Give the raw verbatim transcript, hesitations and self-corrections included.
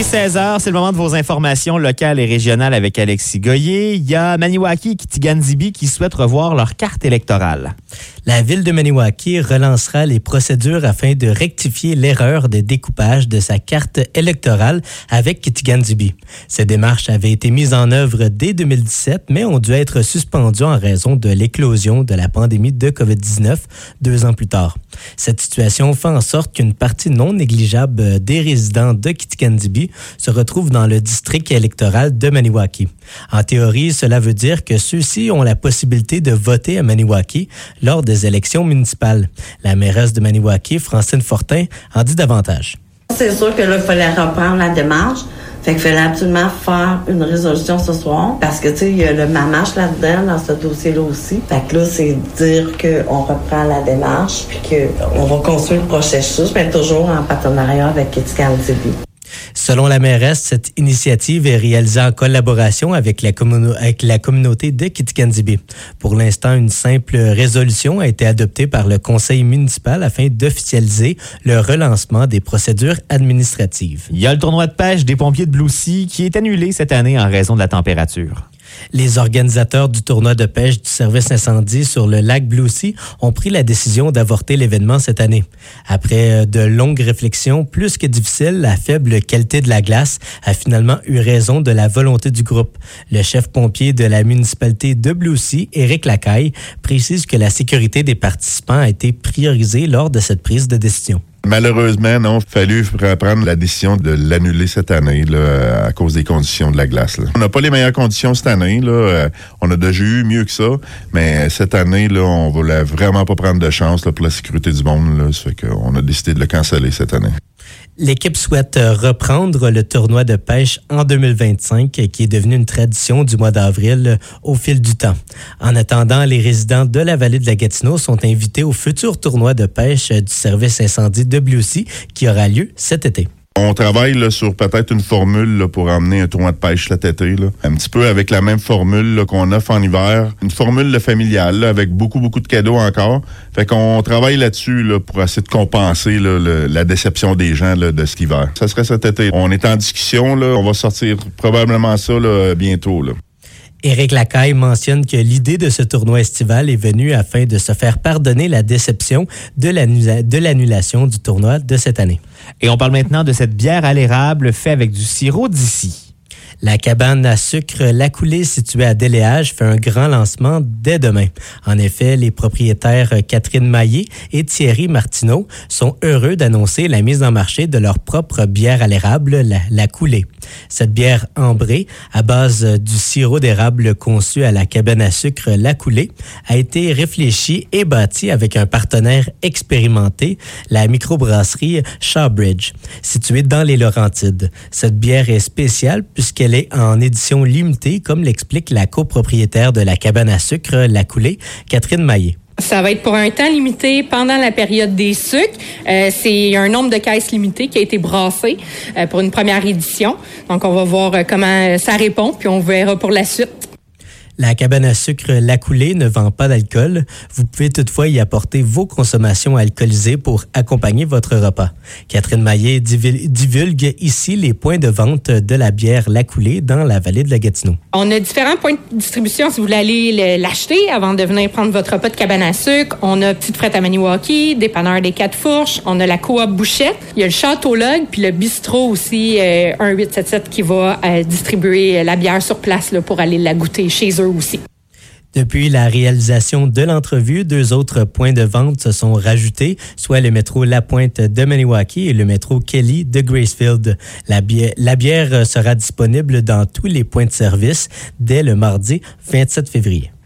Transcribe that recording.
seize heures, c'est le moment de vos informations locales et régionales avec Alexis Goyer. Il y a Maniwaki et Kitigan-Zibi qui souhaitent revoir leur carte électorale. La ville de Maniwaki relancera les procédures afin de rectifier l'erreur de découpage de sa carte électorale avec Kitigan-Zibi. Ces démarches avaient été mises en œuvre dès deux mille dix-sept, mais ont dû être suspendues en raison de l'éclosion de la pandémie de covid dix-neuf deux ans plus tard. Cette situation fait en sorte qu'une partie non négligeable des résidents de Kitigan-Zibi se retrouve dans le district électoral de Maniwaki. En théorie, cela veut dire que ceux-ci ont la possibilité de voter à Maniwaki lors des élections municipales. La mairesse de Maniwaki, Francine Fortin, en dit davantage. C'est sûr que là, il fallait reprendre la démarche. Fait qu'il fallait absolument faire une résolution ce soir. Parce que, tu sais, il y a le mamache là-dedans, dans ce dossier-là aussi. Fait que là, c'est dire qu'on reprend la démarche puis qu'on va construire le processus, mais toujours en partenariat avec Kitigan-Zibi. Selon la mairesse, cette initiative est réalisée en collaboration avec la, commun- avec la communauté de Kitigan-Zibi. Pour l'instant, une simple résolution a été adoptée par le conseil municipal afin d'officialiser le relancement des procédures administratives. Il y a le tournoi de pêche des pompiers de Blue Sea qui est annulé cette année en raison de la température. Les organisateurs du tournoi de pêche du service incendie sur le lac Blue Sea ont pris la décision d'avorter l'événement cette année. Après de longues réflexions plus que difficiles, la faible qualité de la glace a finalement eu raison de la volonté du groupe. Le chef pompier de la municipalité de Blue Sea, Éric Lacaille, précise que la sécurité des participants a été priorisée lors de cette prise de décision. Malheureusement, non, il a fallu prendre la décision de l'annuler cette année là, à cause des conditions de la glace. Là. On n'a pas les meilleures conditions cette année. Là. On a déjà eu mieux que ça, mais cette année, là, on ne voulait vraiment pas prendre de chance là, pour la sécurité du monde. Là. Ça fait qu'on a décidé de le canceller cette année. L'équipe souhaite reprendre le tournoi de pêche en deux mille vingt-cinq, qui est devenu une tradition du mois d'avril au fil du temps. En attendant, les résidents de la vallée de la Gatineau sont invités au futur tournoi de pêche du service incendie de Blue Sea qui aura lieu cet été. On travaille là, sur peut-être une formule là, pour emmener un tournoi de pêche cet été. Là. Un petit peu avec la même formule là, qu'on offre en hiver. Une formule là, familiale là, avec beaucoup, beaucoup de cadeaux encore. Fait qu'on travaille là-dessus là, pour essayer de compenser là, le, la déception des gens là, de cet hiver. Ça serait cet été. On est en discussion. Là. On va sortir probablement ça là, bientôt. Là. Éric Lacaille mentionne que l'idée de ce tournoi estival est venue afin de se faire pardonner la déception de, l'annula- de l'annulation du tournoi de cette année. Et on parle maintenant de cette bière à l'érable faite avec du sirop d'ici. La cabane à sucre La Coulée, située à Déléage, fait un grand lancement dès demain. En effet, les propriétaires Catherine Maillé et Thierry Martineau sont heureux d'annoncer la mise en marché de leur propre bière à l'érable, la, la Coulée. Cette bière ambrée, à base du sirop d'érable conçu à la cabane à sucre La Coulée, a été réfléchie et bâtie avec un partenaire expérimenté, la microbrasserie Shawbridge, située dans les Laurentides. Cette bière est spéciale puisqu'elle est en édition limitée, comme l'explique la copropriétaire de la cabane à sucre La Coulée, Catherine Maillé. Ça va être pour un temps limité pendant la période des sucres. Euh, c'est un nombre de caisses limité qui a été brassé euh, pour une première édition. Donc, on va voir euh, comment ça répond, puis on verra pour la suite. La cabane à sucre La Coulée ne vend pas d'alcool. Vous pouvez toutefois y apporter vos consommations alcoolisées pour accompagner votre repas. Catherine Maillé divulgue ici les points de vente de la bière La Coulée dans la vallée de la Gatineau. On a différents points de distribution si vous voulez aller l'acheter avant de venir prendre votre repas de cabane à sucre. On a Petite Frette à Maniwaki, Dépanneur des Quatre Fourches, on a la Coop Bouchette, il y a le Château Log, puis le bistrot aussi, euh, un huit sept sept qui va euh, distribuer la bière sur place là, pour aller la goûter chez eux aussi. Depuis la réalisation de l'entrevue, deux autres points de vente se sont rajoutés, soit le métro La Pointe de Maniwaki et le métro Kelly de Gracefield. La bière, la bière sera disponible dans tous les points de service dès le mardi vingt-sept février.